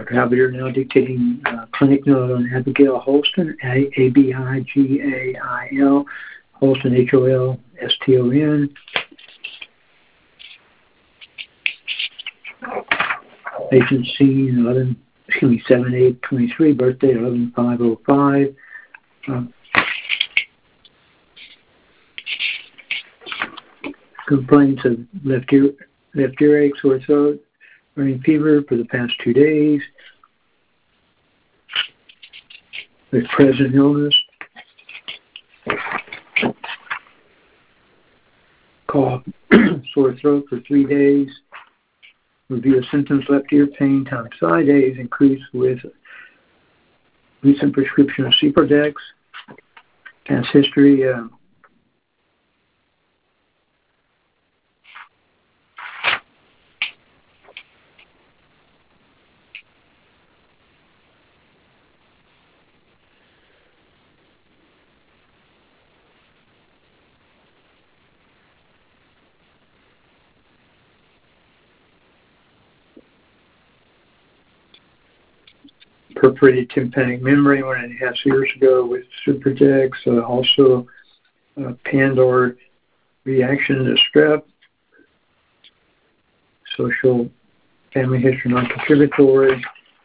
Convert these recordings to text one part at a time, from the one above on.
Dr. Halberdier now dictating clinic note on Abigail Holston, Abigail, Holston, Holston. Patient seen 7/8/23, birthday 11/5/05. Complaints of left earache, sore throat, running fever for the past 2 days. With present illness. Cough, sore throat for 3 days. Review of symptoms: left ear pain times 5 days, increased with recent prescription of Ciprodex. Past history, perforated tympanic membrane 1.5 years ago with Ciprodex. Also, Pandor reaction to strep. Social family history non-contributory.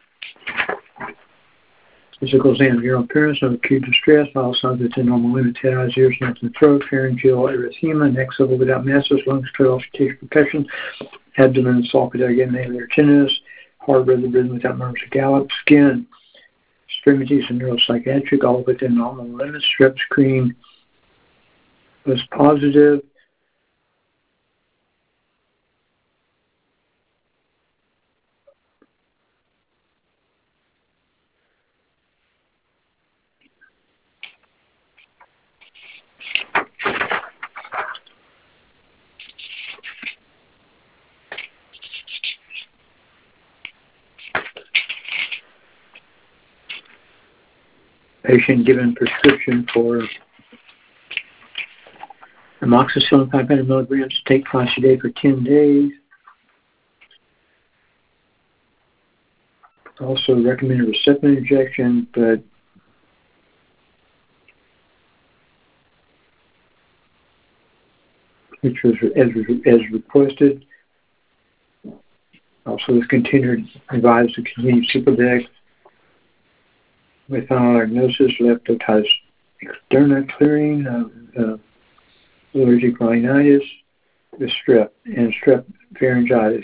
Physical exam, general appearance, no acute distress, all signs within normal limits, head, eyes, ears, nose, and throat, pharyngeal erythema, neck level without masses, lungs, trails, tissue percussion, abdomen, sulfate, again, mainly tenderness, heart rhythm without murmurs or gallop, skin, extremities, and neuropsychiatric, all within normal limits. Strep screen was positive. Patient given prescription for amoxicillin 500 milligrams to take twice a day for 10 days. Also recommended receptor injection, but which was as requested. Also was continued, advised to continue Ciprodex. With final diagnosis, leptotis externa, clearing of allergic rhinitis with strep and strep pharyngitis.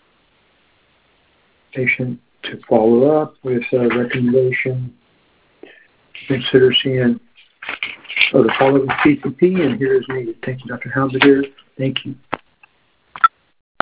Patient to follow up with a recommendation to consider seeing to follow with PCP, and here is needed. Thank you, Dr. Halberdier. Thank you.